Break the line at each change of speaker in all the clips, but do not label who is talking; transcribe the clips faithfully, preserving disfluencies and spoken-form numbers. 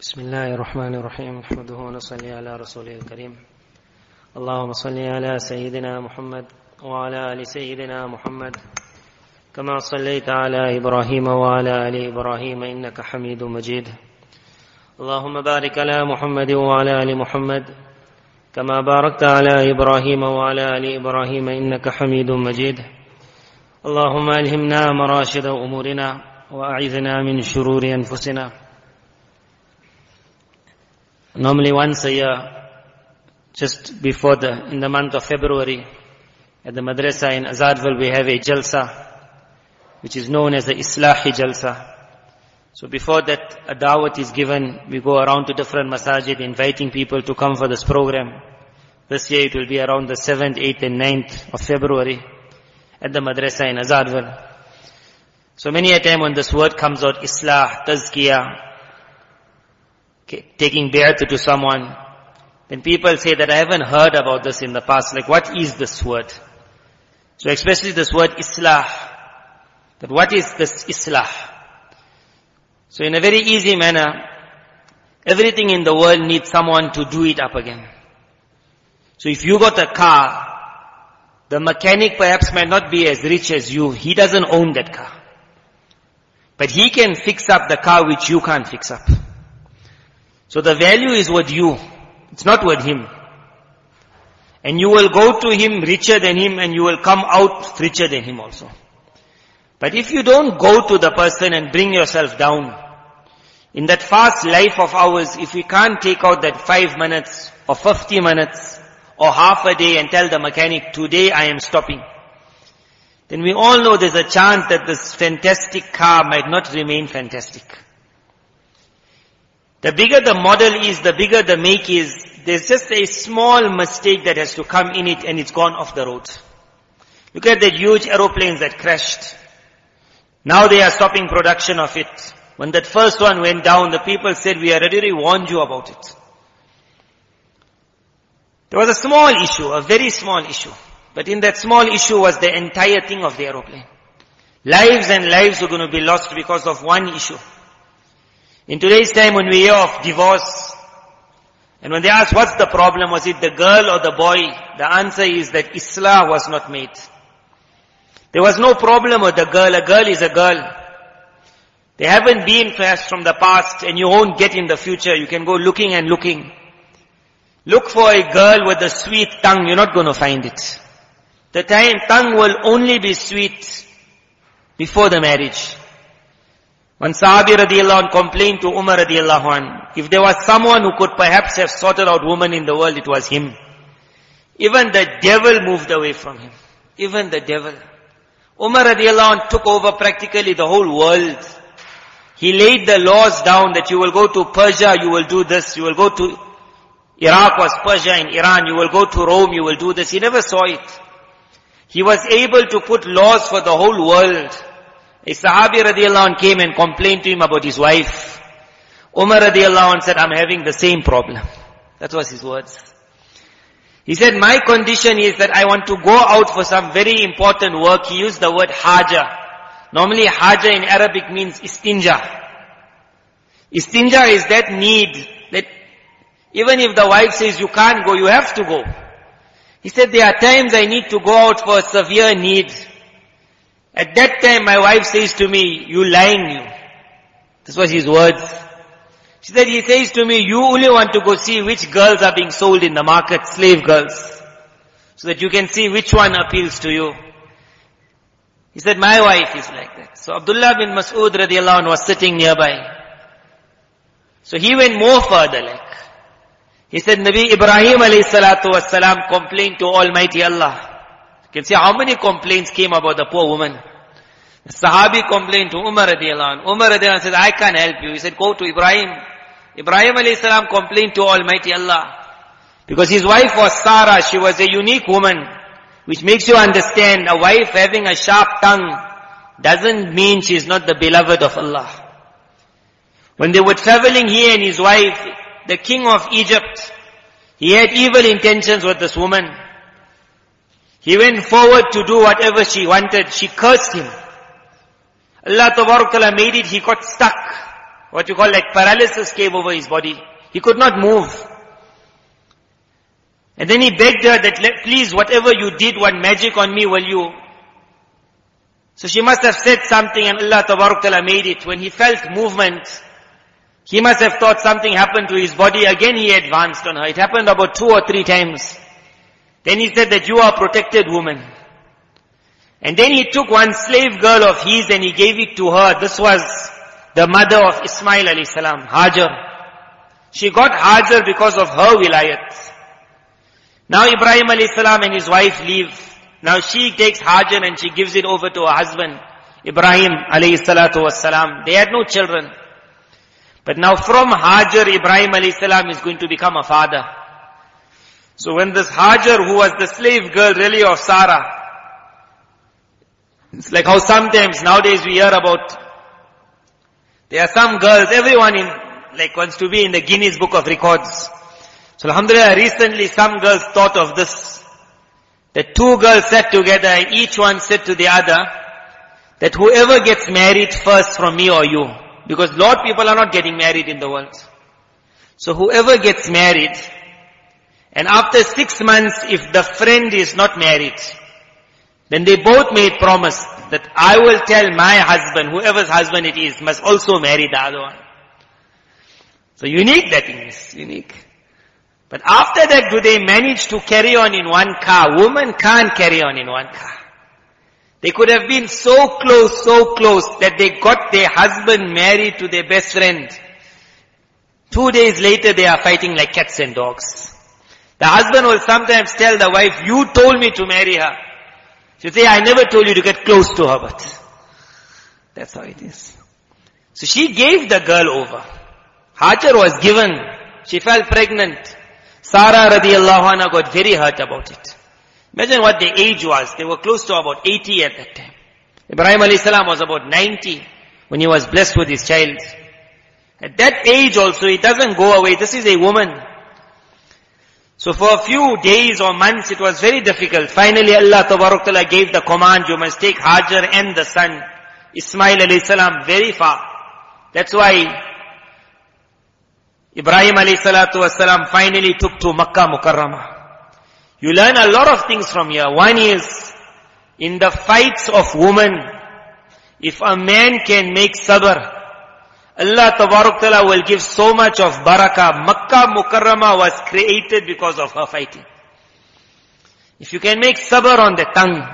بسم الله الرحمن الرحيم نحمده ونصلي على رسوله الكريم اللهم صل على سيدنا محمد وعلى آل سيدنا محمد كما صليت على إبراهيم وعلى آل إبراهيم إنك حميد مجيد اللهم بارك على محمد وعلى آل محمد كما باركت على إبراهيم وعلى آل إبراهيم إنك حميد مجيد اللهم ألهمنا مراشد أمورنا وأعذنا من شرور أنفسنا. Normally once a year, just before the, in the month of February, at the madrasa in Azadville we have a jalsa, which is known as the Islahi jalsa. So before that a dawat is given, we go around to different masajid inviting people to come for this program. This year it will be around the seventh, eighth and ninth of February at the madrasa in Azadville. So many a time when this word comes out, Islah, Tazkiyah, Okay, taking bay'at to someone, then people say that I haven't heard about this in the past. Like, what is this word? So especially this word Islah. That what is this Islah? So in a very easy manner, everything in the world needs someone to do it up again. So if you got a car, the mechanic perhaps might not be as rich as you. He doesn't own that car. But he can fix up the car which you can't fix up. So the value is with you. It's not with him. And you will go to him richer than him and you will come out richer than him also. But if you don't go to the person and bring yourself down, in that fast life of ours, if we can't take out that five minutes or fifty minutes or half a day and tell the mechanic, today I am stopping, then we all know there's a chance that this fantastic car might not remain fantastic. The bigger the model is, the bigger the make is, there's just a small mistake that has to come in it and it's gone off the road. Look at that huge aeroplanes that crashed. Now they are stopping production of it. When that first one went down, the people said, we already warned you about it. There was a small issue, a very small issue. But in that small issue was the entire thing of the aeroplane. Lives and lives were going to be lost because of one issue. In today's time when we hear of divorce, and when they ask what's the problem, was it the girl or the boy? The answer is that Islah was not made. There was no problem with the girl. A girl is a girl. They haven't been perhaps from the past and you won't get in the future. You can go looking and looking. Look for a girl with a sweet tongue. You're not going to find it. The time tongue will only be sweet before the marriage. When Sahabi radiallahu anh complained to Umar radiallahu anh, if there was someone who could perhaps have sorted out women in the world, it was him. Even the devil moved away from him. Even the devil. Umar radiallahu anh took over practically the whole world. He laid the laws down that you will go to Persia, you will do this. You will go to Iraq was Persia and Iran. You will go to Rome, you will do this. He never saw it. He was able to put laws for the whole world. A Sahabi radiallahu anh came and complained to him about his wife. Umar radiallahu anh said, I'm having the same problem. That was his words. He said, my condition is that I want to go out for some very important work. He used the word haja. Normally haja in Arabic means istinja. Istinja is that need that even if the wife says you can't go, you have to go. He said, there are times I need to go out for a severe need. At that time my wife says to me, you lying you. This was his words. She said, he says to me, you only want to go see which girls are being sold in the market, slave girls. So that you can see which one appeals to you. He said, my wife is like that. So Abdullah bin Mas'ud radiallahu anh was sitting nearby. So he went more further like. He said, Nabi Ibrahim alayhi salatu wassalam complained to Almighty Allah. You can see how many complaints came about the poor woman. The Sahabi complained to Umar radiallahu anh. Umar radiallahu anh said, I can't help you. He said, go to Ibrahim. Ibrahim alayhi salam complained to Almighty Allah. Because his wife was Sarah. She was a unique woman. Which makes you understand, a wife having a sharp tongue doesn't mean she is not the beloved of Allah. When they were traveling, he and his wife, the king of Egypt, he had evil intentions with this woman. He went forward to do whatever she wanted. She cursed him. Allah Tabarak Ta'ala made it, he got stuck. What you call like paralysis came over his body. He could not move. And then he begged her that, please, whatever you did, what magic on me will you? So she must have said something and Allah Tabarak Ta'ala made it. When he felt movement, he must have thought something happened to his body. Again he advanced on her. It happened about two or three times. Then he said that you are a protected woman. And then he took one slave girl of his and he gave it to her. This was the mother of Ismail alayhi salam, Hajar. She got Hajar because of her wilayat. Now Ibrahim alayhi salam and his wife leave. Now she takes Hajar and she gives it over to her husband, Ibrahim alayhi salatu wassalam. They had no children. But now from Hajar, Ibrahim alayhi salam is going to become a father. So when this Hajar, who was the slave girl really of Sarah, it's like how sometimes nowadays we hear about, there are some girls, everyone in, like wants to be in the Guinness Book of Records. So alhamdulillah, recently some girls thought of this. That two girls sat together and each one said to the other, that whoever gets married first from me or you, because a lot of people are not getting married in the world. So whoever gets married, and after six months if the friend is not married, then they both made promise that I will tell my husband, whoever's husband it is, must also marry the other one. So unique that is, unique. But after that, do they manage to carry on in one car? Women can't carry on in one car. They could have been so close, so close, that they got their husband married to their best friend. Two days later, they are fighting like cats and dogs. The husband will sometimes tell the wife, you told me to marry her. She'll say, I never told you to get close to her, but that's how it is. So she gave the girl over. Hajar was given. She fell pregnant. Sarah radiallahu anha got very hurt about it. Imagine what the age was. They were close to about eighty at that time. Ibrahim alayhi salam was about ninety when he was blessed with his child. At that age also, it doesn't go away. This is a woman. So for a few days or months, it was very difficult. Finally, Allah Tabarak Ta'ala gave the command, you must take Hajar and the son, Ismail alayhi salam, very far. That's why Ibrahim alayhi salatu wasalam finally took to Makkah Mukarramah. You learn a lot of things from here. One is, in the fights of women, if a man can make sabr, Allah Tabarak Ta'ala will give so much of barakah. Makkah Mukarramah was created because of her fighting. If you can make sabr on the tongue.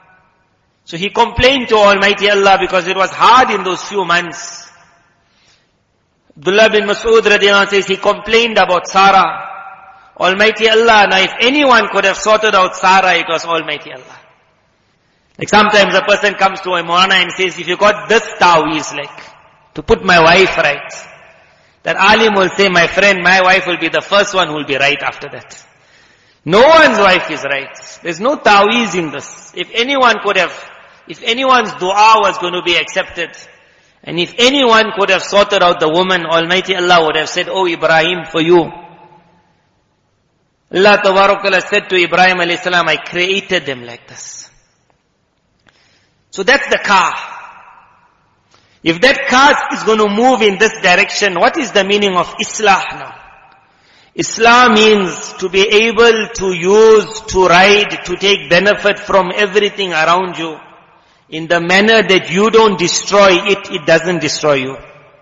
So he complained to Almighty Allah because it was hard in those few months. Abdullah bin Mas'ud radiallahu anhu says he complained about Sarah. Almighty Allah, now if anyone could have sorted out Sarah, it was Almighty Allah. Like sometimes a person comes to a Maulana and says, if you got this taweez, like, to put my wife right, that alim will say, my friend, my wife will be the first one who will be right after that. No one's wife is right. There's no taweez in this. If anyone could have, if anyone's dua was going to be accepted, and if anyone could have sorted out the woman, Almighty Allah would have said, oh Ibrahim, for you. Allah Tabarak Ta'ala said to Ibrahim alayhi salam, I created them like this. So that's the car. If that car is going to move in this direction, what is the meaning of Islah now? Islah means to be able to use, to ride, to take benefit from everything around you in the manner that you don't destroy it, it doesn't destroy you.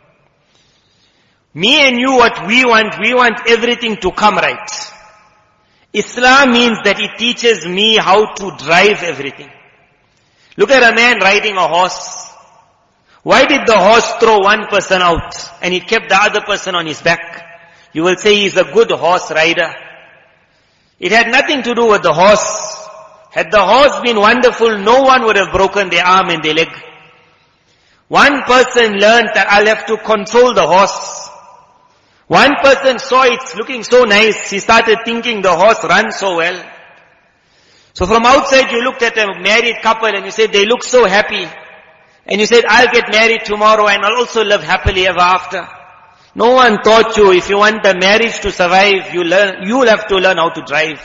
Me and you, what we want, we want everything to come right. Islam means that it teaches me how to drive everything. Look at a man riding a horse. Why did the horse throw one person out and it kept the other person on his back? You will say he's a good horse rider. It had nothing to do with the horse. Had the horse been wonderful, no one would have broken their arm and their leg. One person learned that I'll have to control the horse. One person saw it's looking so nice, he started thinking the horse runs so well. So from outside you looked at a married couple and you said they look so happy. And you said, I'll get married tomorrow and I'll also live happily ever after. No one taught you, if you want the marriage to survive, you learn, you'll have to learn how to drive.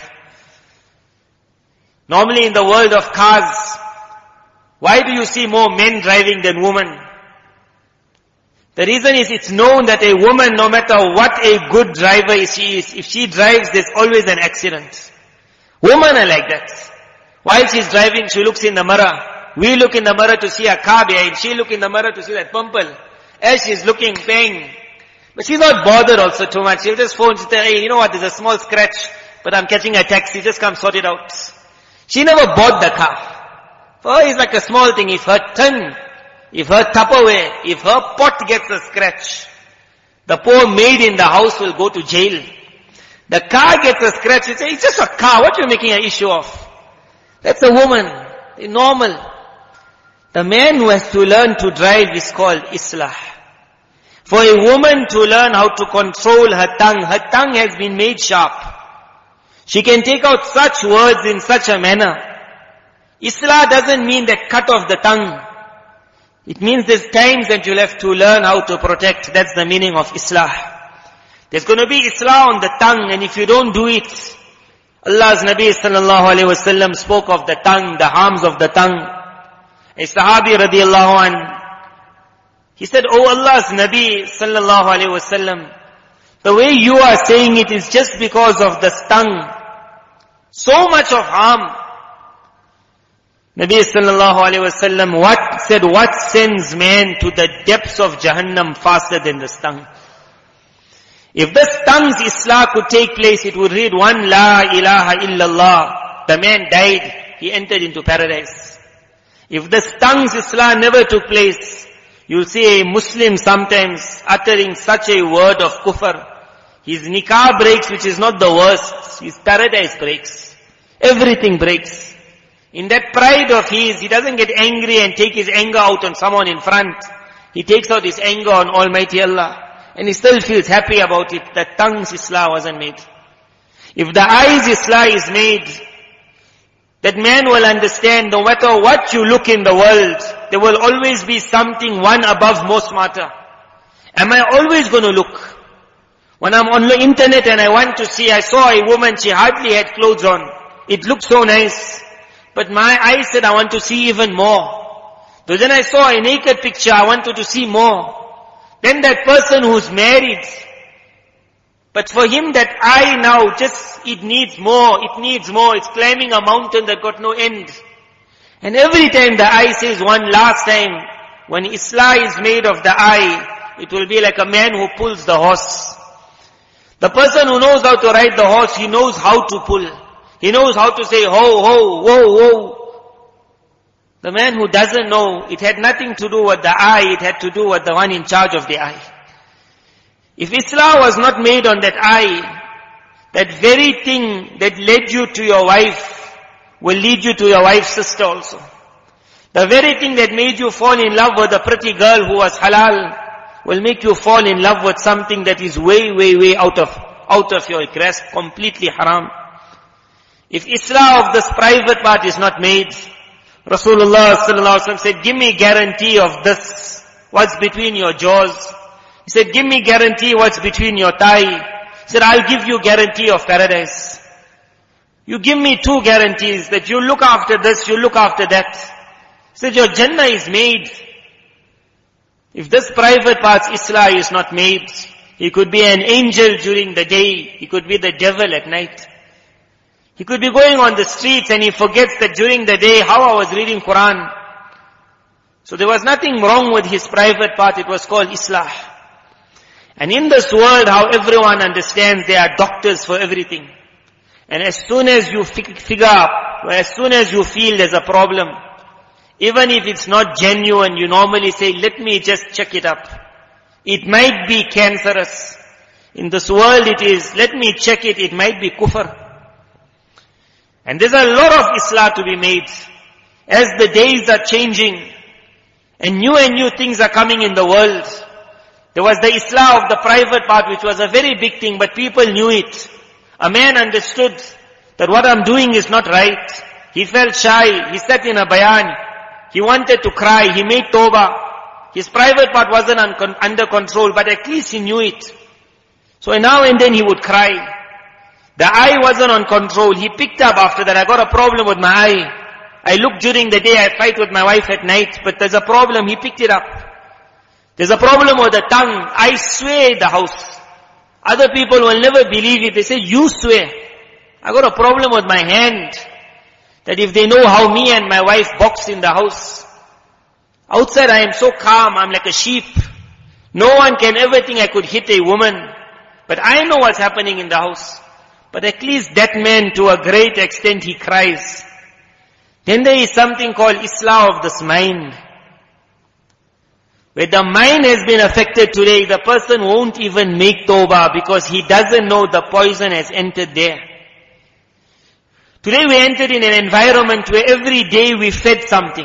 Normally in the world of cars, why do you see more men driving than women? The reason is it's known that a woman, no matter what a good driver she is, if she drives, there's always an accident. Women are like that. While she's driving, she looks in the mirror. We look in the mirror to see a car behind. She look in the mirror to see that pimple. As she's looking, bang. But she's not bothered also too much. She'll just phone, she'll say, hey, you know what, there's a small scratch, but I'm catching a taxi, just come sort it out. She never bought the car. For her, it's like a small thing. If her tongue, if her Tupperware, if her pot gets a scratch, the poor maid in the house will go to jail. The car gets a scratch, you say, it's just a car, what are you making an issue of? That's a woman, normal. The man who has to learn to drive is called Islah. For a woman to learn how to control her tongue, her tongue has been made sharp. She can take out such words in such a manner. Islah doesn't mean that cut off the tongue. It means there's times that you'll have to learn how to protect. That's the meaning of Islah. There's going to be Islah on the tongue, and if you don't do it, Allah's Nabi sallallahu alayhi wasallam spoke of the tongue, the harms of the tongue. A Sahabi radiallahu anh, he said, oh Allah's Nabi sallallahu alayhi wasallam, the way you are saying it is just because of the tongue. So much of harm. Nabi sallallahu alayhi wasallam what said, what sends man to the depths of Jahannam faster than the tongue? If the tongue's Islah could take place, it would read one La ilaha illallah. The man died, he entered into paradise. If the tongue's Islah never took place, you'll see a Muslim sometimes uttering such a word of kufr. His nikah breaks, which is not the worst. His paradise breaks. Everything breaks. In that pride of his, he doesn't get angry and take his anger out on someone in front. He takes out his anger on Almighty Allah. And he still feels happy about it. The tongue's Islah wasn't made. If the eye's Islah is made, that man will understand no matter what you look in the world, there will always be something one above most matter. Am I always going to look? When I'm on the internet and I want to see, I saw a woman, she hardly had clothes on. It looked so nice. But my eyes said I want to see even more. So then I saw a naked picture, I wanted to see more. Then that person who's married, but for him that eye now just, it needs more, it needs more. It's climbing a mountain that got no end. And every time the eye says one last time, when Islah is made of the eye, it will be like a man who pulls the horse. The person who knows how to ride the horse, he knows how to pull. He knows how to say ho, ho, whoa, whoa. The man who doesn't know, it had nothing to do with the eye, it had to do with the one in charge of the eye. If Islah was not made on that eye, that very thing that led you to your wife will lead you to your wife's sister also. The very thing that made you fall in love with a pretty girl who was halal will make you fall in love with something that is way, way, way out of, out of your grasp, completely haram. If Islah of this private part is not made, Rasulullah sallallahu alaihi wasallam said, give me guarantee of this, what's between your jaws. He said, give me guarantee what's between your thigh. He said, I'll give you guarantee of paradise. You give me two guarantees, that you look after this, you look after that. He said, your Jannah is made. If this private part's Islah is not made, he could be an angel during the day, he could be the devil at night. He could be going on the streets and he forgets that during the day how I was reading Quran. So there was nothing wrong with his private part, it was called Islah. And in this world, how everyone understands there are doctors for everything. And as soon as you figure out, or as soon as you feel there's a problem, even if it's not genuine, you normally say, let me just check it up. It might be cancerous. In this world it is, let me check it, it might be kufr. And there's a lot of Islah to be made. As the days are changing, and new and new things are coming in the world. There was the Islah of the private part, which was a very big thing, but people knew it. A man understood that what I'm doing is not right. He felt shy. He sat in a bayan. He wanted to cry. He made tawbah. His private part wasn't un- under control, but at least he knew it. So now and then he would cry. The eye wasn't on control. He picked up after that. I got a problem with my eye. I look during the day, I fight with my wife at night, but there's a problem. He picked it up. There's a problem with the tongue. I swear the house. Other people will never believe it. They say, you swear. I got a problem with my hand. That if they know how me and my wife box in the house. Outside I am so calm, I'm like a sheep. No one can ever think I could hit a woman. But I know what's happening in the house. But at least that man, to a great extent, he cries. Then there is something called Islah of this mind. Where the mind has been affected today, the person won't even make tawbah because he doesn't know the poison has entered there. Today we entered in an environment where every day we fed something.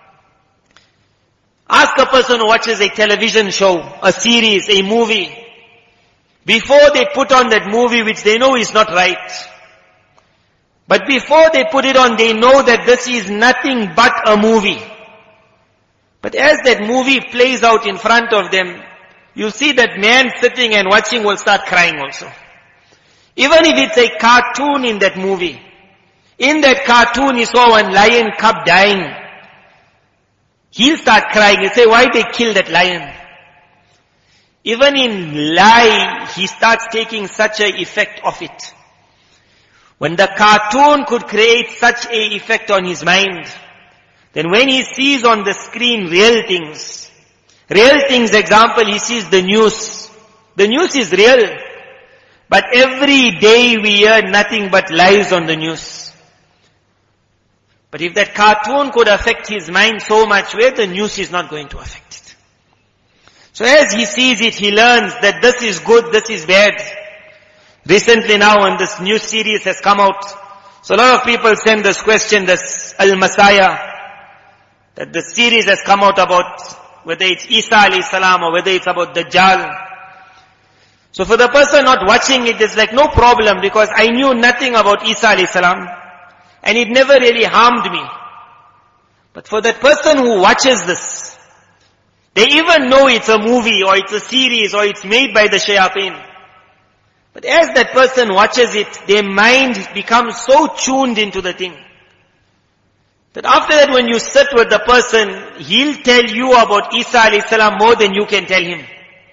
Ask a person who watches a television show, a series, a movie. Before they put on that movie which they know is not right. But before they put it on, they know that this is nothing but a movie. But as that movie plays out in front of them, you'll see that man sitting and watching will start crying also. Even if it's a cartoon in that movie. In that cartoon he saw one lion cub dying. He'll start crying. He'll say, why they kill that lion? Even in lie, he starts taking such an effect of it. When the cartoon could create such a effect on his mind, then when he sees on the screen real things, real things, example, he sees the news. The news is real. But every day we hear nothing but lies on the news. But if that cartoon could affect his mind so much, where the news is not going to affect it. So as he sees it, he learns that this is good, this is bad. Recently now when this new series has come out, so a lot of people send this question, this Al-Messiah, that the series has come out about whether it's Isa alayhi salam or whether it's about Dajjal. So for the person not watching it, it's like no problem because I knew nothing about Isa alayhi salam and it never really harmed me. But for that person who watches this, they even know it's a movie or it's a series or it's made by the shayateen. But as that person watches it, their mind becomes so tuned into the thing, that after that when you sit with the person, he'll tell you about Isa alayhi salam more than you can tell him.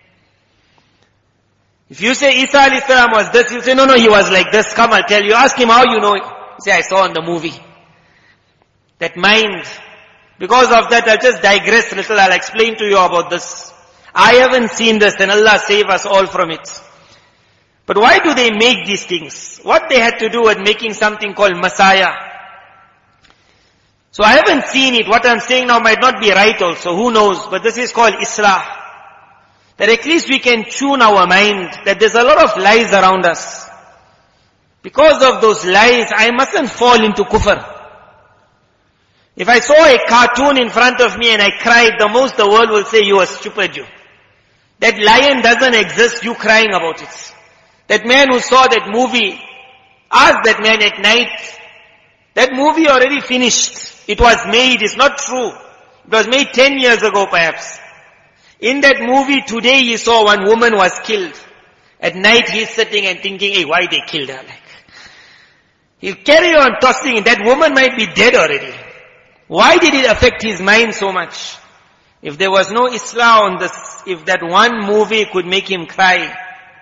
If you say Isa alayhi salam was this, he'll say, no, no, he was like this. Come, I'll tell you. Ask him how you know it. Say, I saw in the movie. That mind. Because of that, I'll just digress a little. I'll explain to you about this. I haven't seen this and Allah save us all from it. But why do they make these things? What they had to do with making something called Messiah. So I haven't seen it. What I'm saying now might not be right also. Who knows? But this is called Islah. That at least we can tune our mind. That there's a lot of lies around us. Because of those lies, I mustn't fall into kufr. If I saw a cartoon in front of me and I cried, the most the world will say, you are stupid, you. That lion doesn't exist, you crying about it. That man who saw that movie, ask that man at night, that movie already finished. It was made, it's not true. It was made ten years ago perhaps. In that movie today he saw one woman was killed. At night he's sitting and thinking, hey, why they killed her? Like, he'll carry on tossing, that woman might be dead already. Why did it affect his mind so much? If there was no Islah on this, if that one movie could make him cry,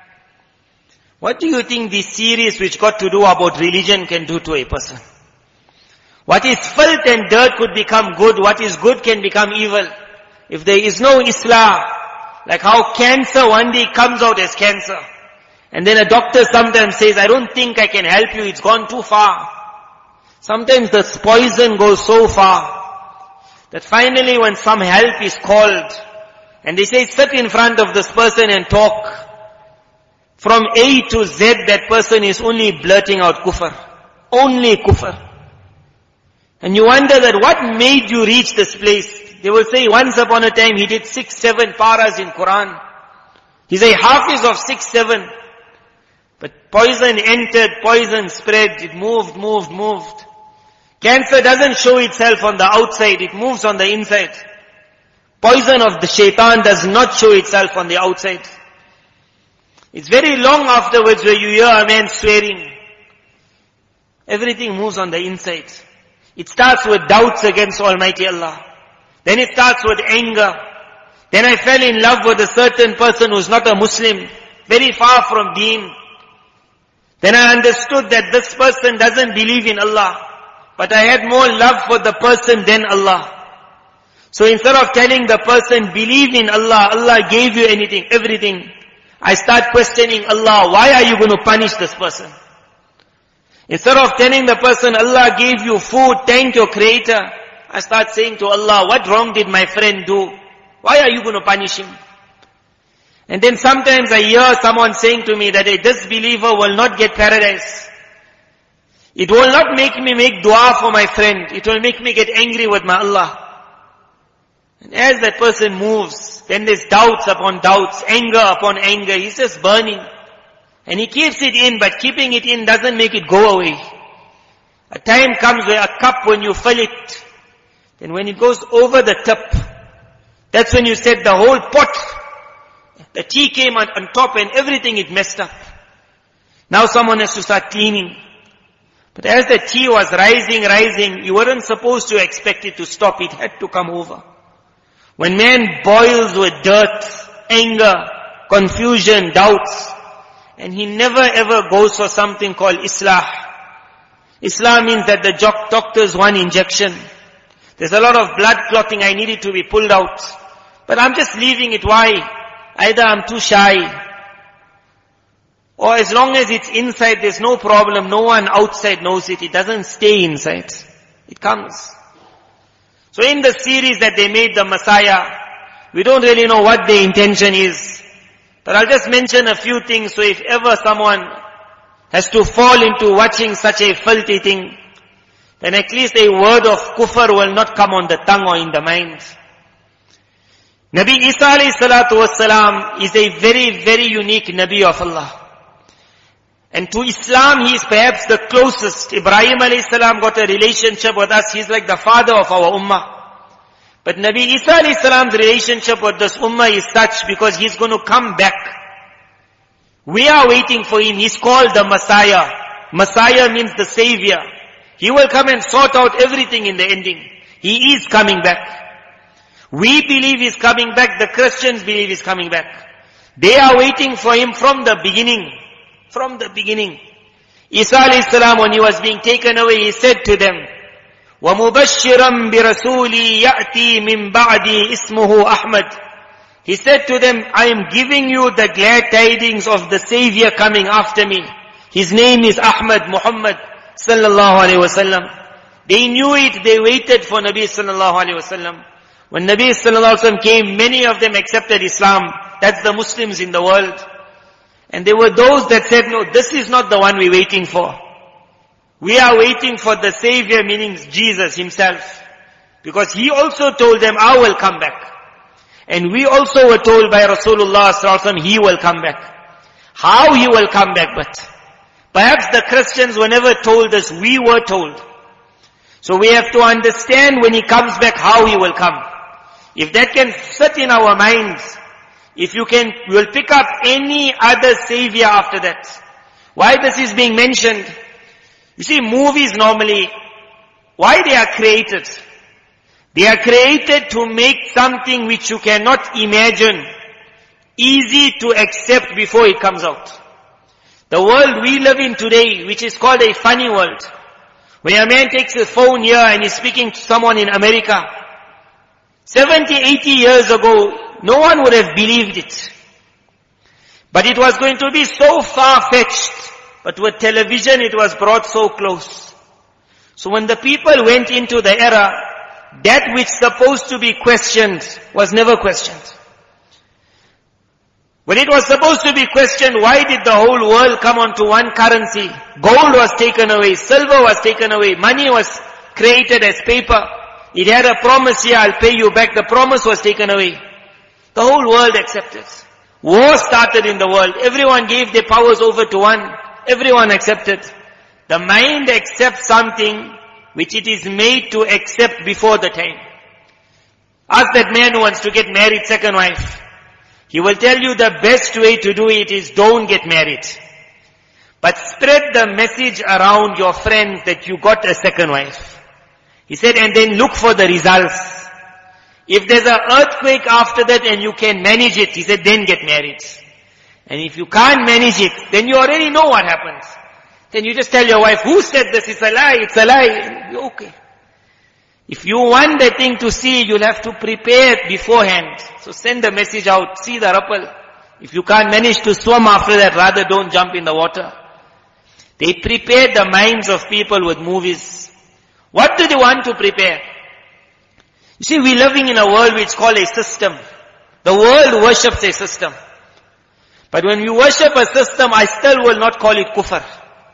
what do you think this series which got to do about religion can do to a person? What is filth and dirt could become good, what is good can become evil. If there is no Islah, like how cancer one day comes out as cancer, and then a doctor sometimes says, I don't think I can help you, it's gone too far. Sometimes the poison goes so far that finally when some help is called and they say sit in front of this person and talk, from A to Z that person is only blurting out kufr. Only kufr. And you wonder that what made you reach this place? They will say once upon a time he did six, seven paras in Quran. He's a hafiz of six, seven. But poison entered, poison spread, it moved, moved, moved. Cancer doesn't show itself on the outside, it moves on the inside. Poison of the shaitan does not show itself on the outside. It's very long afterwards where you hear a man swearing. Everything moves on the inside. It starts with doubts against Almighty Allah. Then it starts with anger. Then I fell in love with a certain person who's not a Muslim, very far from deen. Then I understood that this person doesn't believe in Allah, but I had more love for the person than Allah. So instead of telling the person, believe in Allah, Allah gave you anything, everything, I start questioning Allah, why are you going to punish this person? Instead of telling the person, Allah gave you food, thank your Creator, I start saying to Allah, what wrong did my friend do? Why are you going to punish him? And then sometimes I hear someone saying to me that a disbeliever will not get paradise. It will not make me make dua for my friend. It will make me get angry with my Allah. And as that person moves, then there's doubts upon doubts, anger upon anger. He's just burning. And he keeps it in, but keeping it in doesn't make it go away. A time comes where a cup, when you fill it, then when it goes over the tip, that's when you said the whole pot, the tea came on, on top and everything is messed up. Now someone has to start cleaning. But as the tea was rising, rising, you weren't supposed to expect it to stop. It had to come over. When man boils with dirt, anger, confusion, doubts, and he never ever goes for something called Islah. Islah means that the doctors want injection. There's a lot of blood clotting, I need it to be pulled out. But I'm just leaving it. Why? Either I'm too shy, or as long as it's inside, there's no problem. No one outside knows it. It doesn't stay inside. It comes. So in the series that they made, the Messiah, we don't really know what the intention is. But I'll just mention a few things, so if ever someone has to fall into watching such a filthy thing, then at least a word of kufr will not come on the tongue or in the mind. Nabi Isa alayhi salatu wassalam is a very, very unique Nabi of Allah. And to Islam, he is perhaps the closest. Ibrahim alayhi salam got a relationship with us. He's like the father of our ummah. But Nabi Isa alayhi salam's relationship with this ummah is such because he's going to come back. We are waiting for him. He's called the Messiah. Messiah means the Savior. He will come and sort out everything in the ending. He is coming back. We believe he's coming back. The Christians believe he's coming back. They are waiting for him from the beginning. From the beginning. Isa alayhi salam, when he was being taken away, he said to them, وَمُبَشِّرًا بِرَسُولِي يَأْتِي مِن بَعْدِي اسْمُهُ أَحْمَدٍ. He said to them, I am giving you the glad tidings of the Savior coming after me. His name is Ahmad, Muhammad sallallahu alayhi wasallam. They knew it, they waited for Nabi sallallahu alayhi wasallam. When Nabi sallallahu alayhi wasallam came, many of them accepted Islam. That's the Muslims in the world. And there were those that said, no, this is not the one we're waiting for. We are waiting for the Savior, meaning Jesus himself. Because he also told them, I will come back. And we also were told by Rasulullah sallallahu alaihi wasallam, he will come back. How he will come back, but perhaps the Christians were never told us, we were told. So we have to understand when he comes back, how he will come. If that can sit in our minds, if you can, we will pick up any other Savior after that. Why this is being mentioned? You see, movies normally, why they are created? They are created to make something which you cannot imagine easy to accept before it comes out. The world we live in today, which is called a funny world, where a man takes his phone here and is speaking to someone in America. seventy, eighty years ago, no one would have believed it. But it was going to be so far-fetched. But with television, it was brought so close. So when the people went into the era, that which supposed to be questioned was never questioned. When it was supposed to be questioned, why did the whole world come onto one currency? Gold was taken away, silver was taken away, money was created as paper. It had a promise here, I'll pay you back. The promise was taken away. The whole world accepted. War started in the world. Everyone gave their powers over to one. Everyone accepted. The mind accepts something which it is made to accept before the time. Ask that man who wants to get married, second wife. He will tell you the best way to do it is don't get married. But spread the message around your friends that you got a second wife. He said, and then look for the results. If there's an earthquake after that and you can manage it, he said, then get married. And if you can't manage it, then you already know what happens. Then you just tell your wife, who said this? It's a lie, it's a lie. Okay. If you want the thing to see, you'll have to prepare it beforehand. So send the message out, see the ripple. If you can't manage to swim after that, rather don't jump in the water. They prepared the minds of people with movies. What do they want to prepare? You see, we're living in a world which is called a system. The world worships a system. But when we worship a system, I still will not call it kufr.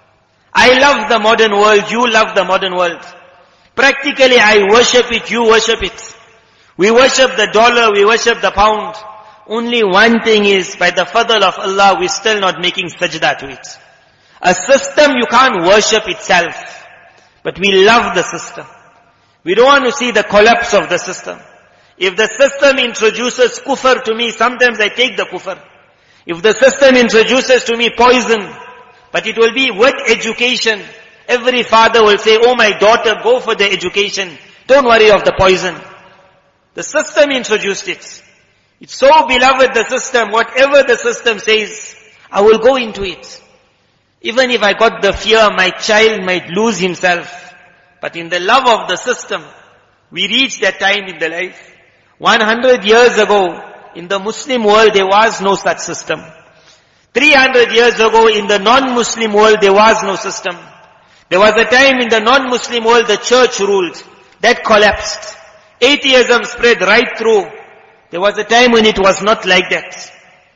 I love the modern world, you love the modern world. Practically I worship it, you worship it. We worship the dollar, we worship the pound. Only one thing is, by the fadl of Allah, we're still not making sajda to it. A system you can't worship itself. But we love the system. We don't want to see the collapse of the system. If the system introduces kufr to me, sometimes I take the kufr. If the system introduces to me poison, but it will be with education, every father will say, oh my daughter, go for the education. Don't worry of the poison. The system introduced it. It's so beloved, the system. Whatever the system says, I will go into it. Even if I got the fear, my child might lose himself. But in the love of the system, we reach that time in the life. one hundred years ago, in the Muslim world, there was no such system. three hundred years ago, in the non-Muslim world, there was no system. There was a time in the non-Muslim world, the church ruled. That collapsed. Atheism spread right through. There was a time when it was not like that.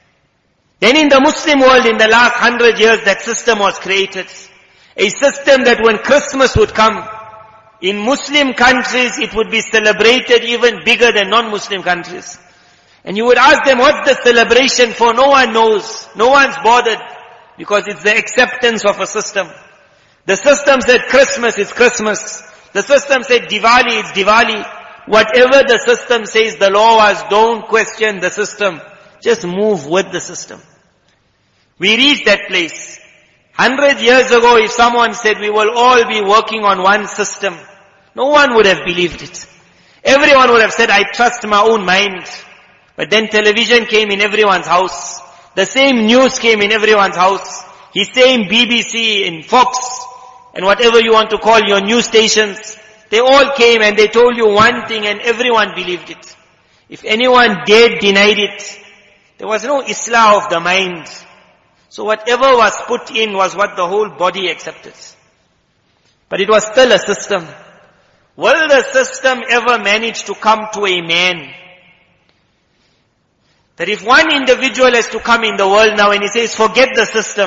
Then in the Muslim world, in the last hundred years, that system was created. A system that when Christmas would come, in Muslim countries, it would be celebrated even bigger than non-Muslim countries. And you would ask them, what's the celebration for? No one knows. No one's bothered. Because it's the acceptance of a system. The system said Christmas is Christmas. The system said Diwali is Diwali. Whatever the system says, the law was, don't question the system. Just move with the system. We reached that place. Hundred years ago, if someone said we will all be working on one system, no one would have believed it. Everyone would have said, I trust my own mind. But then television came in everyone's house. The same news came in everyone's house. The same B B C and Fox and whatever you want to call your news stations. They all came and they told you one thing and everyone believed it. If anyone dared denied it, there was no islah of the mind. So whatever was put in was what the whole body accepted. But it was still a system. Will the system ever manage to come to a man? That if one individual has to come in the world now and he says, forget the system.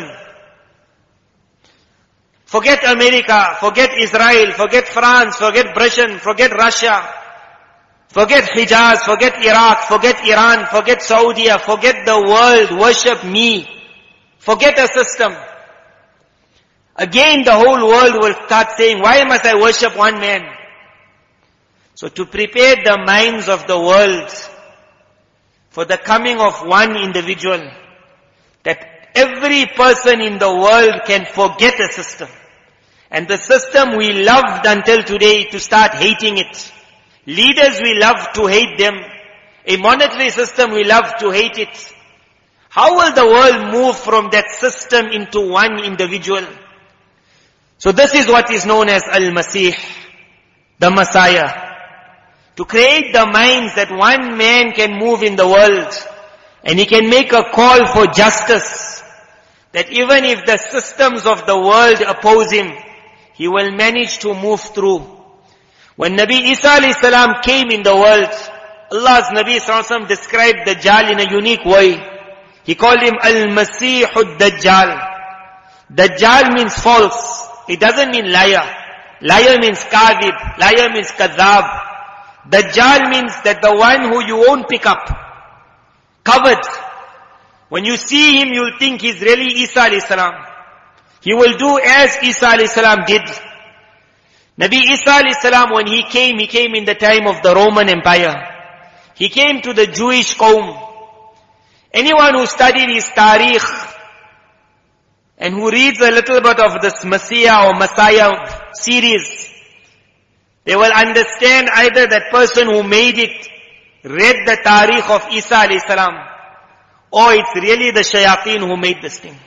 Forget America, forget Israel, forget France, forget Britain, forget Russia. Forget Hijaz, forget Iraq, forget Iran, forget Saudi, forget the world, worship me. Forget a system. Again the whole world will start saying, why must I worship one man? So to prepare the minds of the world for the coming of one individual, that every person in the world can forget a system. And the system we loved until today, to start hating it. Leaders we love to hate them. A monetary system we love to hate it. How will the world move from that system into one individual? So this is what is known as Al-Masih, the Messiah. To create the minds that one man can move in the world and he can make a call for justice. That even if the systems of the world oppose him, he will manage to move through. When Nabi Isa alayhi salam came in the world, Allah's Nabi sallallahu alayhi wa sallam described Dajjal in a unique way. He called him Al-Masihud Dajjal. Dajjal means false. It doesn't mean liar. Liar means kadhib. Liar means kadhab. Dajjal means that the one who you won't pick up. Covered. When you see him, you'll think he's really Isa alayhi salam. He will do as Isa alayhi salam did. Nabi Isa alayhi salam, when he came, he came in the time of the Roman Empire. He came to the Jewish Qawm. Anyone who studied his Tariq and who reads a little bit of this Messiah or Messiah series, they will understand either that person who made it read the tarikh of Isa alayhi salam, oh, it's really the shayateen who made this thing.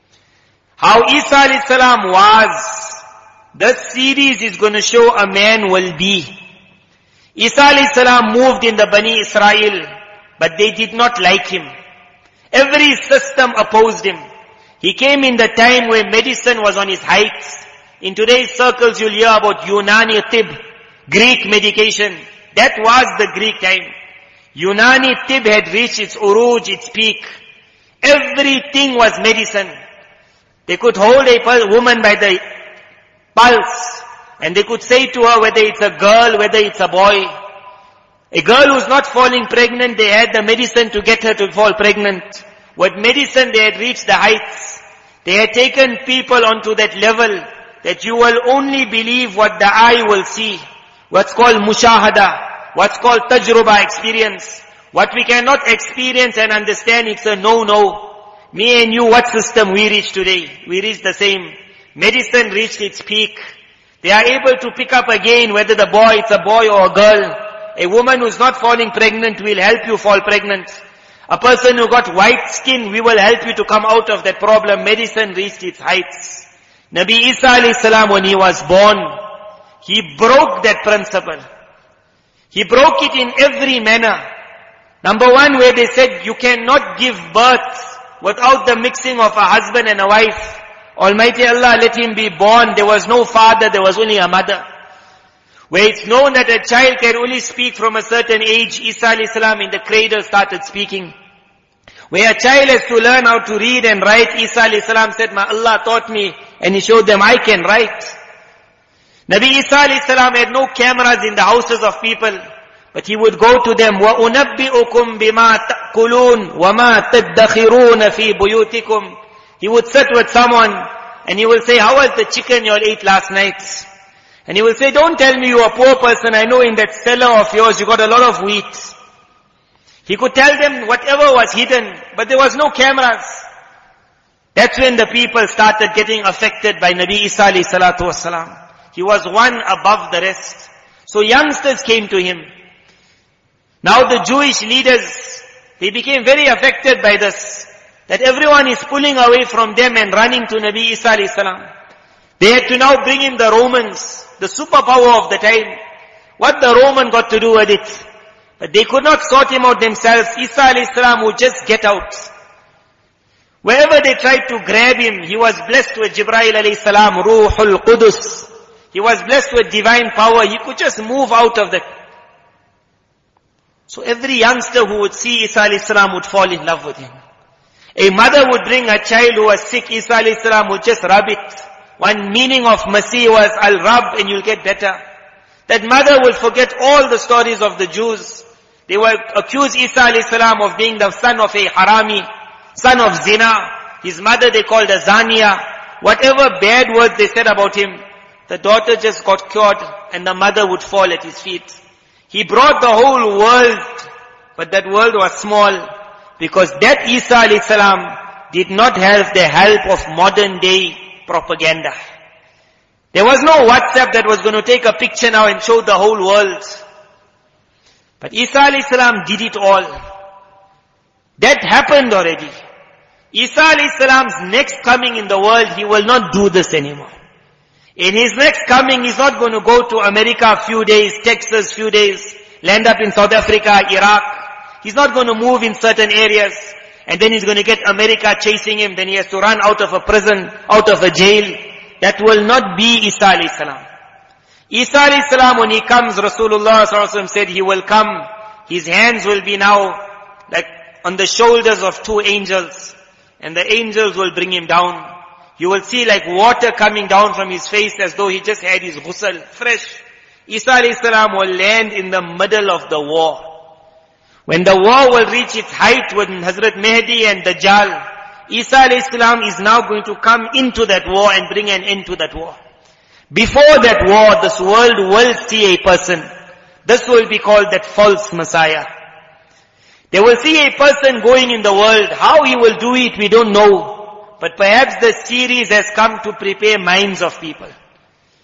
How Isa alayhi salam was, this series is going to show a man will be. Isa alayhi salam moved in the Bani Israel, but they did not like him. Every system opposed him. He came in the time where medicine was on his heights. In today's circles you'll hear about Unani Tib, Greek medication. That was the Greek time. Unani Tib had reached its uruj, its peak. Everything was medicine. They could hold a woman by the pulse, and they could say to her whether it's a girl, whether it's a boy. A girl who's not falling pregnant, they had the medicine to get her to fall pregnant. With medicine they had reached the heights. They had taken people onto that level that you will only believe what the eye will see. What's called mushahada, what's called tajruba, experience. What we cannot experience and understand, it's a no-no. Me and you, what system we reach today? We reach the same. Medicine reached its peak. They are able to pick up again whether the boy, it's a boy or a girl. A woman who's not falling pregnant will help you fall pregnant. A person who got white skin, we will help you to come out of that problem. Medicine reached its heights. Nabi Isa alayhi salam, when he was born, he broke that principle. He broke it in every manner. Number one, where they said you cannot give birth without the mixing of a husband and a wife. Almighty Allah let him be born. There was no father, there was only a mother. Where it's known that a child can only speak from a certain age, Isa alayhi salam in the cradle started speaking. Where a child has to learn how to read and write, Isa alayhi salam said, my Allah taught me, and he showed them I can write. Nabi Isa alayhi salam had no cameras in the houses of people, but he would go to them, وَأُنَبِّئُكُمْ بِمَا تَأْكُلُونَ وَمَا تَدَّخِرُونَ فِي بُيُوتِكُمْ. He would sit with someone, and he will say, how was the chicken you all ate last night? And he will say, don't tell me you're a poor person, I know in that cellar of yours you got a lot of wheat. He could tell them whatever was hidden, but there was no cameras. That's when the people started getting affected by Nabi Isa alayhi salatu wasalam. He was one above the rest. So youngsters came to him. Now the Jewish leaders, they became very affected by this. That everyone is pulling away from them and running to Nabi Isa alayhi salam. They had to now bring in the Romans, the superpower of the time. What the Roman got to do with it? But they could not sort him out themselves. Isa alayhi salam would just get out. Wherever they tried to grab him, he was blessed with Jibreel alayhi salam, Ruhul Qudus. He was blessed with divine power. He could just move out of the... So every youngster who would see Isa alayhi salam would fall in love with him. A mother would bring a child who was sick, Isa alayhi salam would just rub it. One meaning of Masih was, I'll rub and you'll get better. That mother will forget all the stories of the Jews. They will accuse Isa alayhi salam of being the son of a harami, son of zina. His mother they called a zania. Whatever bad words they said about him, the daughter just got cured and the mother would fall at his feet. He brought the whole world, but that world was small because that Isa alayhi salam did not have the help of modern day propaganda. There was no WhatsApp that was going to take a picture now and show the whole world. But Isa alayhi salam did it all. That happened already. Isa alayhi salam's next coming in the world, he will not do this anymore. In his next coming, he's not going to go to America a few days, Texas few days, land up in South Africa, Iraq. He's not going to move in certain areas. And then he's going to get America chasing him. Then he has to run out of a prison, out of a jail. That will not be Isa alayhi salam. Isa alayhi salam, when he comes, Rasulullah sallallahu alaihi wasallam said he will come. His hands will be now like on the shoulders of two angels. And the angels will bring him down. You will see like water coming down from his face as though he just had his ghusl, fresh. Isa alayhi salam will land in the middle of the war. When the war will reach its height with Hazrat Mehdi and Dajjal, Isa alayhi salam is now going to come into that war and bring an end to that war. Before that war, this world will see a person. This will be called that false Messiah. They will see a person going in the world. How he will do it, we don't know. But perhaps the series has come to prepare minds of people.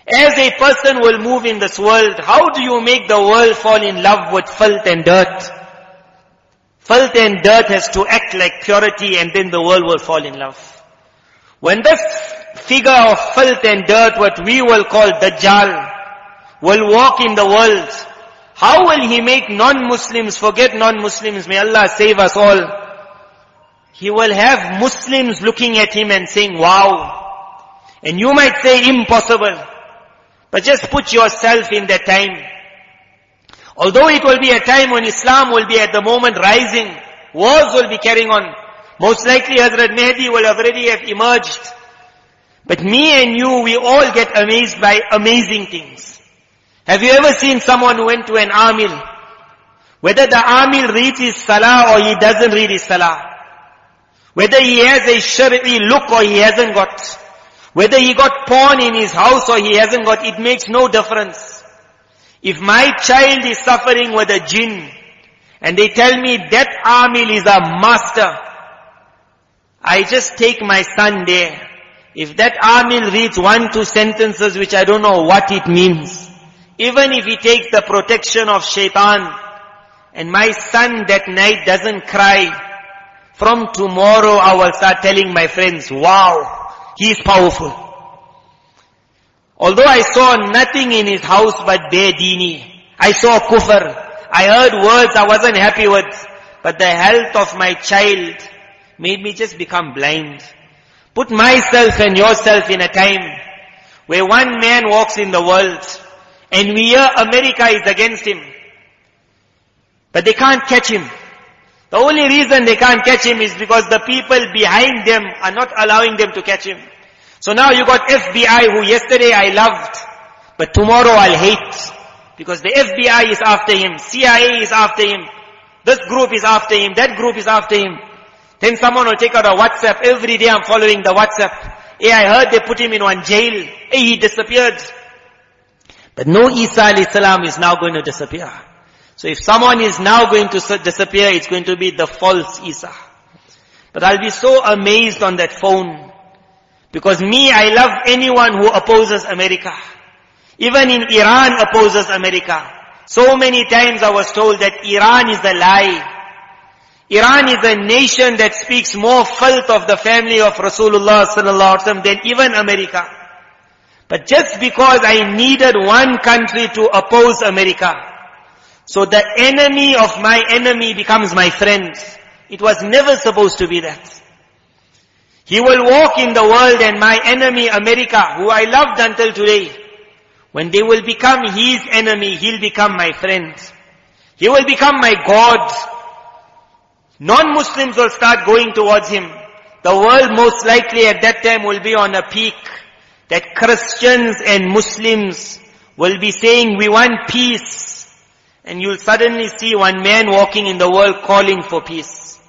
As a person will move in this world, how do you make the world fall in love with filth and dirt? Filth and dirt has to act like purity, and then the world will fall in love. When this figure of filth and dirt, what we will call Dajjal, will walk in the world, how will he make non-Muslims forget non-Muslims? May Allah save us all. He will have Muslims looking at him and saying, wow. And you might say impossible. But just put yourself in that time. Although it will be a time when Islam will be at the moment rising, wars will be carrying on. Most likely Hazrat Mahdi will already have emerged. But me and you, we all get amazed by amazing things. Have you ever seen someone who went to an amil? Whether the amil reads his salah or he doesn't read his salah. Whether he has a shari'i look or he hasn't got. Whether he got porn in his house or he hasn't got, it makes no difference. If my child is suffering with a jinn, and they tell me that amil is a master, I just take my son there. If that amil reads one, two sentences which I don't know what it means, even if he takes the protection of shaitan, and my son that night doesn't cry, from tomorrow I will start telling my friends, wow, he is powerful. Although I saw nothing in his house but bare dini, I saw kufr, I heard words I wasn't happy with, but the health of my child made me just become blind. Put myself and yourself in a time where one man walks in the world and we hear America is against him, but they can't catch him. The only reason they can't catch him is because the people behind them are not allowing them to catch him. So now you got F B I, who yesterday I loved, but tomorrow I'll hate. Because the F B I is after him, C I A is after him, this group is after him, that group is after him. Then someone will take out a WhatsApp, every day I'm following the WhatsApp. Hey, I heard they put him in one jail. Hey, he disappeared. But no, Isa alayhi salam is now going to disappear. So if someone is now going to disappear, it's going to be the false Isa. But I'll be so amazed on that phone. Because me, I love anyone who opposes America. Even in Iran opposes America. So many times I was told that Iran is a lie. Iran is a nation that speaks more filth of the family of Rasulullah sallallahu alaihi wasallam than even America. But just because I needed one country to oppose America, so the enemy of my enemy becomes my friend. It was never supposed to be that. He will walk in the world and my enemy America, who I loved until today, when they will become his enemy, he'll become my friend. He will become my God. Non-Muslims will start going towards him. The world most likely at that time will be on a peak, that Christians and Muslims will be saying, we want peace. And you'll suddenly see one man walking in the world calling for peace.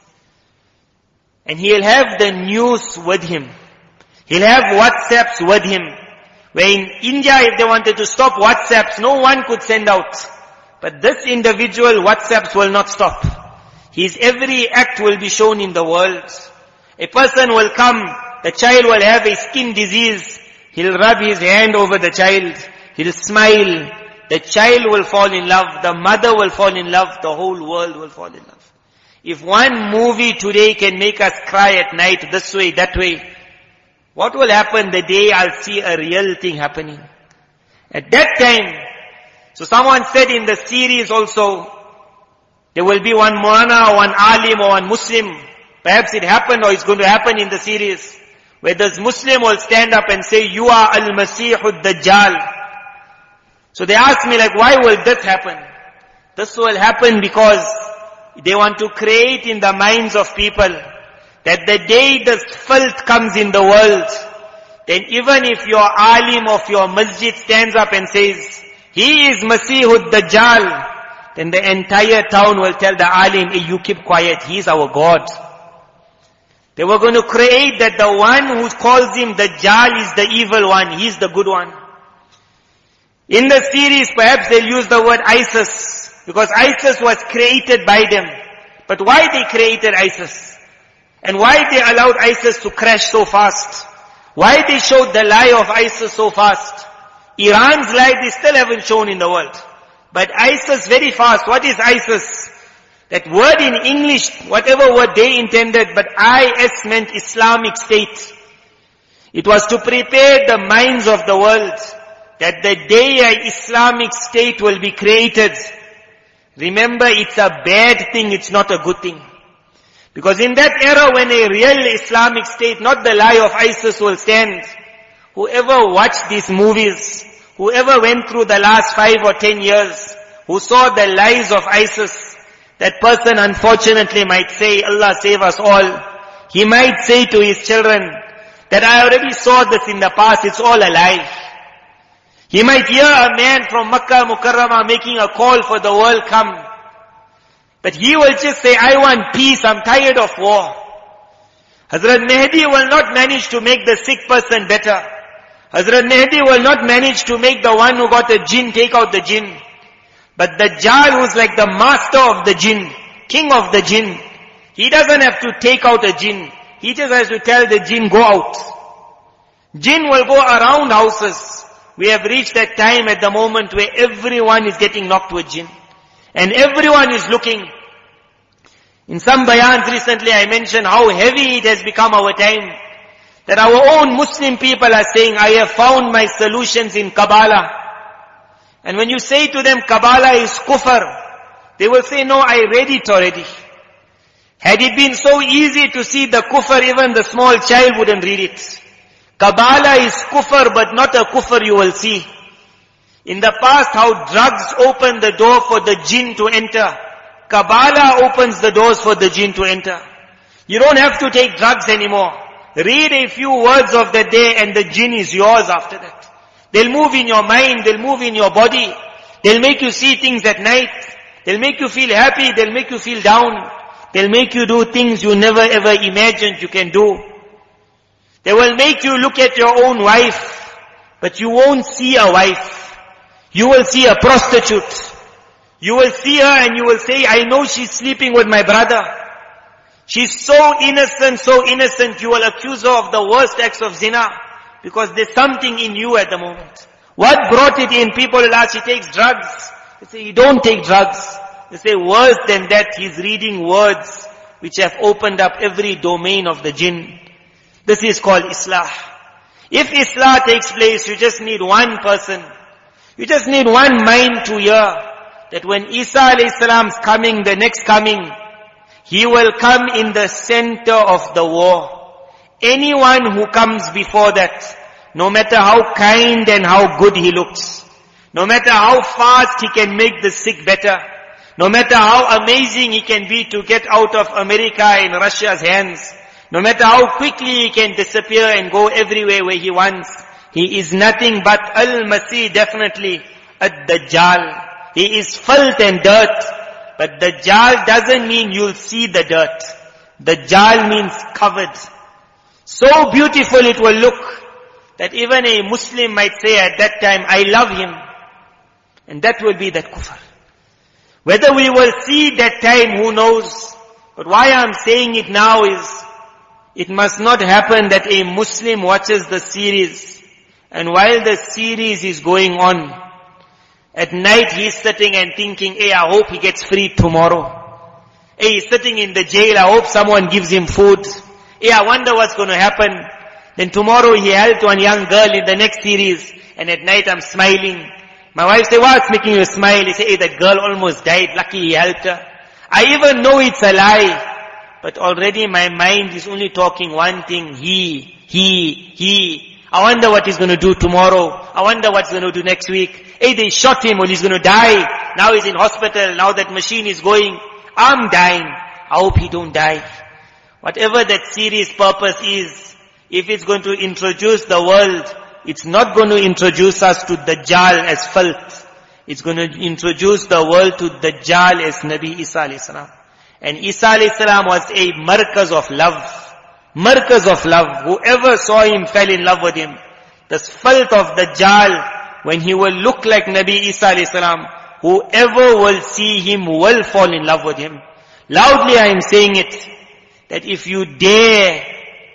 And he'll have the news with him. He'll have WhatsApps with him. Where in India, if they wanted to stop WhatsApps, no one could send out. But this individual, WhatsApps will not stop. His every act will be shown in the world. A person will come, the child will have a skin disease. He'll rub his hand over the child. He'll smile. The child will fall in love. The mother will fall in love. The whole world will fall in love. If one movie today can make us cry at night this way, that way, what will happen the day I'll see a real thing happening? At that time, so someone said in the series also, there will be one Maulana or one Alim or one Muslim. Perhaps it happened or it's going to happen in the series, where this Muslim will stand up and say, you are Al-Masihud Dajjal. So they asked me like, why will this happen? This will happen because they want to create in the minds of people that the day this filth comes in the world, then even if your alim of your masjid stands up and says, he is Masihud Dajjal, then the entire town will tell the alim, hey, you keep quiet, he is our God. They were going to create that the one who calls him Dajjal is the evil one, he is the good one. In the series, perhaps they'll use the word ISIS, because ISIS was created by them. But why they created ISIS? And why they allowed ISIS to crash so fast? Why they showed the lie of ISIS so fast? Iran's light they still haven't shown in the world. But ISIS very fast. What is ISIS? That word in English, whatever word they intended, but I S meant Islamic State. It was to prepare the minds of the world that the day an Islamic State will be created, remember it's a bad thing, it's not a good thing. Because in that era when a real Islamic State, not the lie of ISIS will stand, whoever watched these movies, whoever went through the last five or ten years, who saw the lies of ISIS, that person unfortunately might say, Allah save us all. He might say to his children, that I already saw this in the past, it's all a lie. He might hear a man from Makkah Mukarramah making a call for the world come. But he will just say, I want peace, I'm tired of war. Hazrat Mehdi will not manage to make the sick person better. Hazrat Mehdi will not manage to make the one who got a jinn take out the jinn. But Dajjal, who's like the master of the jinn, king of the jinn, he doesn't have to take out a jinn. He just has to tell the jinn, go out. Jinn will go around houses. We have reached that time at the moment where everyone is getting knocked with jinn. And everyone is looking. In some bayans recently I mentioned how heavy it has become our time. That our own Muslim people are saying, I have found my solutions in Kabbalah. And when you say to them, Kabbalah is kufr, they will say, no, I read it already. Had it been so easy to see the kufr, even the small child wouldn't read it. Kabbalah is kufr, but not a kufr you will see. In the past, how drugs open the door for the jinn to enter. Kabbalah opens the doors for the jinn to enter. You don't have to take drugs anymore. Read a few words of the day and the jinn is yours after that. They'll move in your mind, they'll move in your body. They'll make you see things at night. They'll make you feel happy, they'll make you feel down. They'll make you do things you never ever imagined you can do. They will make you look at your own wife, but you won't see a wife. You will see a prostitute. You will see her and you will say, I know she's sleeping with my brother. She's so innocent, so innocent, you will accuse her of the worst acts of zina. Because there's something in you at the moment. What brought it in? People will ask, he takes drugs. They say, you don't take drugs. They say, worse than that, he's reading words which have opened up every domain of the jinn. This is called Islah. If Islah takes place, you just need one person. You just need one mind to hear that when Isa alayhi salam's coming, the next coming, he will come in the center of the war. Anyone who comes before that, no matter how kind and how good he looks, no matter how fast he can make the sick better, no matter how amazing he can be to get out of America in Russia's hands, no matter how quickly he can disappear and go everywhere where he wants, he is nothing but Al-Masih, definitely, Ad-Dajjal. He is filth and dirt. But Dajjal doesn't mean you'll see the dirt. Dajjal means covered. So beautiful it will look that even a Muslim might say at that time, I love him. And that will be that kufr. Whether we will see that time, who knows? But why I'm saying it now is, it must not happen that a Muslim watches the series, and while the series is going on, at night he's sitting and thinking, hey, I hope he gets free tomorrow. Hey, he's sitting in the jail, I hope someone gives him food. Hey, I wonder what's going to happen. Then tomorrow he helped one young girl in the next series, and at night I'm smiling. My wife say, what's making you smile? He say, hey, that girl almost died, lucky he helped her. I even know it's a lie, but already my mind is only talking one thing, he, he, he. I wonder what he's going to do tomorrow. I wonder what he's going to do next week. Hey, they shot him, or he's going to die. Now he's in hospital, now that machine is going. I'm dying. I hope he don't die. Whatever that series purpose is, if it's going to introduce the world, it's not going to introduce us to Dajjal as filth. It's going to introduce the world to Dajjal as Nabi Isa alayhi salam. And Isa alayhi salam was a markaz of love. Markaz of love. Whoever saw him fell in love with him. This filth of Dajjal, when he will look like Nabi Isa alayhi salam, whoever will see him will fall in love with him. Loudly I am saying it, that if you dare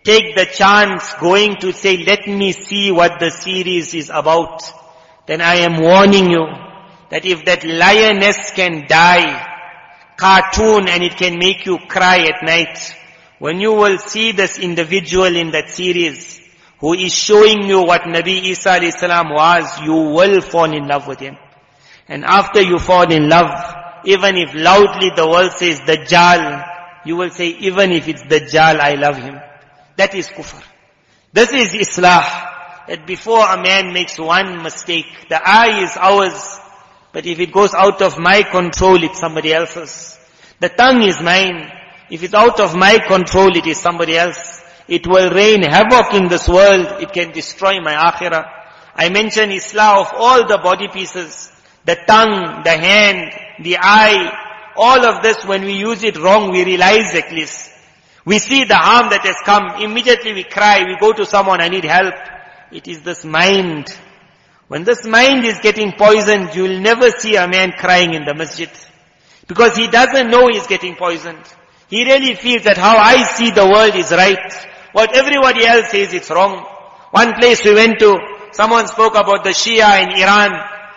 take the chance going to say, let me see what the series is about, then I am warning you that if that lioness can die, cartoon, and it can make you cry at night, when you will see this individual in that series who is showing you what Nabi Isa alayhi salam was, you will fall in love with him. And after you fall in love, even if loudly the world says Dajjal, you will say, even if it's Dajjal, I love him. That is kufr. This is Islah. That before a man makes one mistake, the eye is ours, but if it goes out of my control, it's somebody else's. The tongue is mine. If it's out of my control, it is somebody else. It will rain havoc in this world. It can destroy my akhirah. I mentioned Islah of all the body pieces. The tongue, the hand, the eye, all of this, when we use it wrong, we realize at least. We see the harm that has come. Immediately we cry, we go to someone, I need help. It is this mind. When this mind is getting poisoned, you will never see a man crying in the masjid. Because he doesn't know he's getting poisoned. He really feels that how I see the world is right. What everybody else says it's wrong. One place we went to, someone spoke about the Shia in Iran.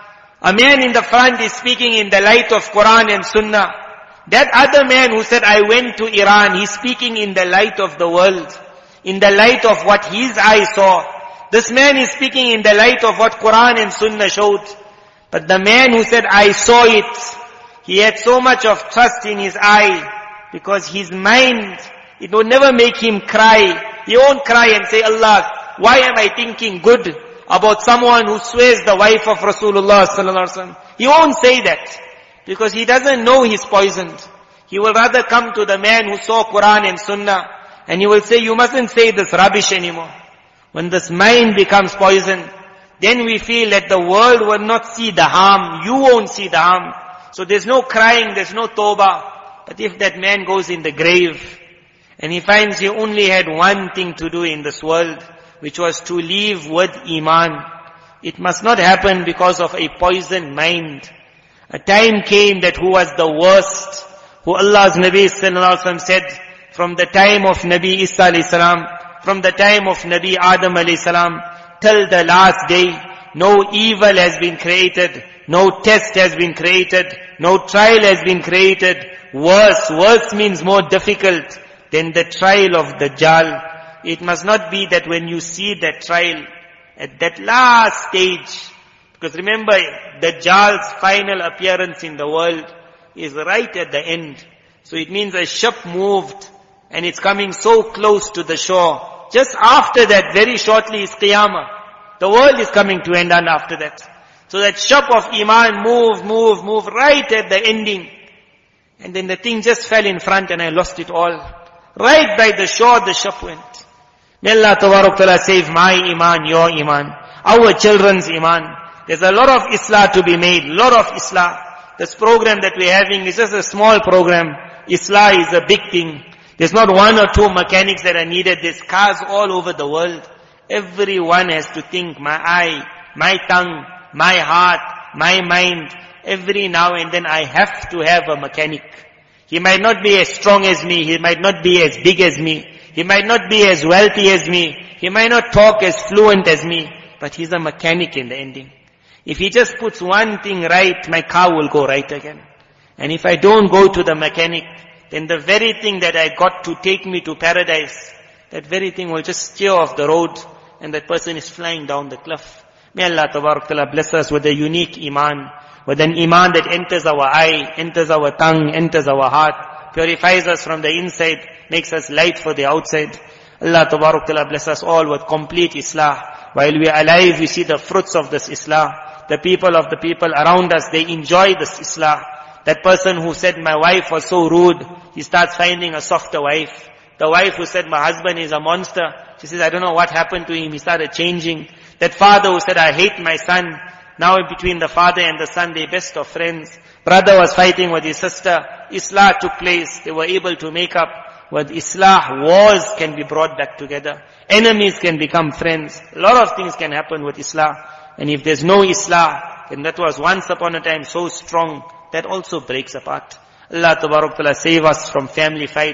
A man in the front is speaking in the light of Quran and Sunnah. That other man who said, I went to Iran, he's speaking in the light of the world. In the light of what his eye saw. This man is speaking in the light of what Quran and Sunnah showed. But the man who said, I saw it, he had so much of trust in his eye, because his mind, it would never make him cry. He won't cry and say, Allah, why am I thinking good about someone who swears the wife of Rasulullah sallallahu alaihi wasallam? He won't say that, because he doesn't know he's poisoned. He will rather come to the man who saw Quran and Sunnah, and he will say, you mustn't say this rubbish anymore. When this mind becomes poisoned, then we feel that the world will not see the harm. You won't see the harm. So there's no crying, there's no tawbah. But if that man goes in the grave, and he finds he only had one thing to do in this world, which was to leave with Iman, it must not happen because of a poisoned mind. A time came that who was the worst, who Allah's Nabi sallallahu alaihi wasallam said, from the time of Nabi Isa alayhi salam, from the time of Nabi Adam alayhi salam, till the last day, no evil has been created, no test has been created, no trial has been created. Worse, worse means more difficult than the trial of Dajjal. It must not be that when you see that trial, at that last stage, because remember, Dajjal's final appearance in the world is right at the end. So it means a ship moved, and it's coming so close to the shore. Just after that, very shortly, is Qiyamah. The world is coming to end, and after that. So that ship of Iman moved, moved, moved right at the ending. And then the thing just fell in front and I lost it all. Right by the shore the ship went. May Allah Tabarak Ta'ala save my Iman, your Iman, our children's Iman. There's a lot of Islah to be made, lot of Islah. This program that we're having is just a small program. Islah is a big thing. There's not one or two mechanics that are needed. There's cars all over the world. Everyone has to think, my eye, my tongue, my heart, my mind. Every now and then I have to have a mechanic. He might not be as strong as me. He might not be as big as me. He might not be as wealthy as me. He might not talk as fluent as me. But he's a mechanic in the ending. If he just puts one thing right, my car will go right again. And if I don't go to the mechanic, then the very thing that I got to take me to paradise, that very thing will just steer off the road, and that person is flying down the cliff. May Allah Tabarak Ta'ala bless us with a unique Iman, with an Iman that enters our eye, enters our tongue, enters our heart, purifies us from the inside, makes us light for the outside. Allah Tabarak Ta'ala bless us all with complete Islah. While we are alive, we see the fruits of this Islah. The people of the people around us, they enjoy this Islah. That person who said, my wife was so rude, he starts finding a softer wife. The wife who said, my husband is a monster, she says, I don't know what happened to him, he started changing. That father who said, I hate my son, now between the father and the son, they're best of friends. Brother was fighting with his sister, Islah took place, they were able to make up. With Islah, wars can be brought back together. Enemies can become friends. A lot of things can happen with Islah. And if there's no Islah, then that was once upon a time so strong, that also breaks apart. Allah Tabarak Ta'ala save us from family fights.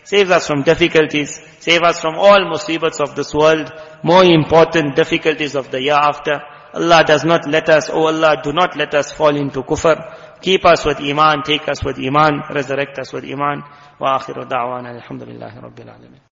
saves us from difficulties, save us from all musibats of this world, more important difficulties of the year after. Allah does not let us, oh Allah, do not let us fall into kufr. Keep us with iman, take us with iman, resurrect us with iman. Wa akhiru da'wana alhamdulillahi rabbil alamin.